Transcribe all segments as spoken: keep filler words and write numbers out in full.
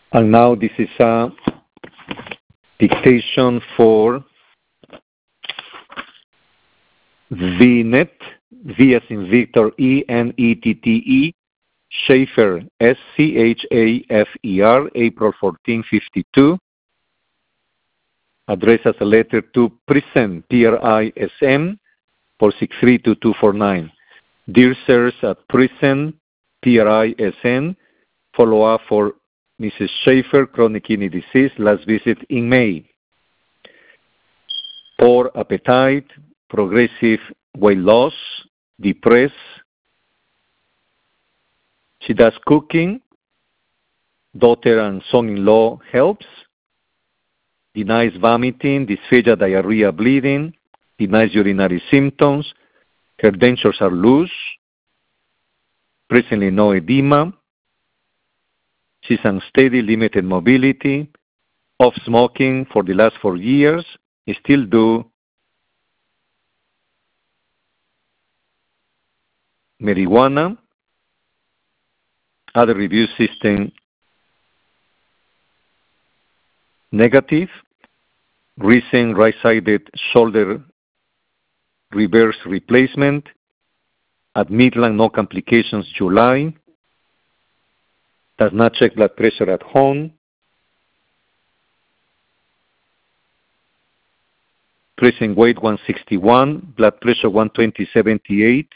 And now this is a dictation for VNET, V as in Victor, E N E T T E, Schaefer, S C H A F E R, April fourteenth, fifty-two. Address as a letter to Prisen, P R I S M, four six three two two four nine. Dear sirs at Prisen, P R I S N, follow up for Missus Schaefer, chronic kidney disease, last visit in May. Poor appetite, progressive weight loss, depressed. She does cooking. Daughter and son-in-law helps. Denies vomiting, dysphagia, diarrhea, bleeding. Denies urinary symptoms. Her dentures are loose. Presently no edema. She's unsteady, limited mobility. Off smoking for the last four years. Still do marijuana. Other review system negative. Recent right-sided shoulder reverse replacement. At Midland, no complications, July. Does not check blood pressure at home. Present weight one sixty-one, blood pressure one twenty seventy-eight.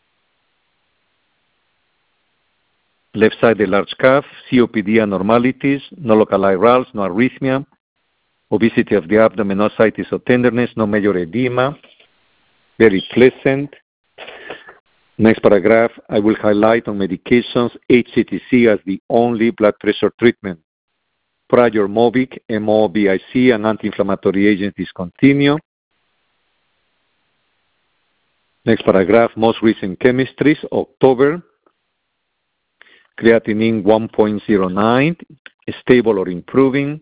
Left side the large calf, C O P D abnormalities, no local eye rals, no arrhythmia, obesity of the abdomen, no ascites or tenderness, no major edema. Very pleasant. Next paragraph, I will highlight on medications H C T C as the only blood pressure treatment. Prior Mobic, M O B I C, and anti-inflammatory agents discontinued. Next paragraph, most recent chemistries, October. Creatinine one point zero nine, stable or improving.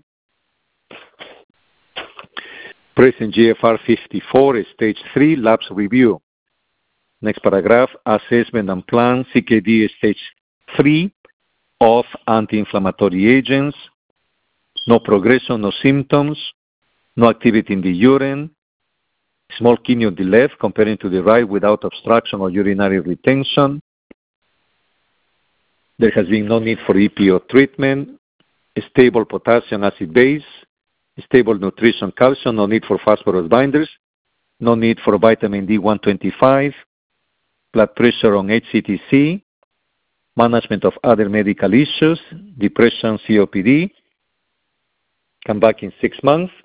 Present G F R fifty-four, stage three, labs review. Next paragraph, assessment and plan, C K D stage three of anti-inflammatory agents. No progression, no symptoms, no activity in the urine. Small kidney on the left comparing to the right without obstruction or urinary retention. There has been no need for E P O treatment. Stable potassium acid base. Stable nutrition, calcium. No need for phosphorus binders. No need for vitamin D one twenty-five. Blood pressure on H C T C. Management of other medical issues. Depression, C O P D. Come back in six months.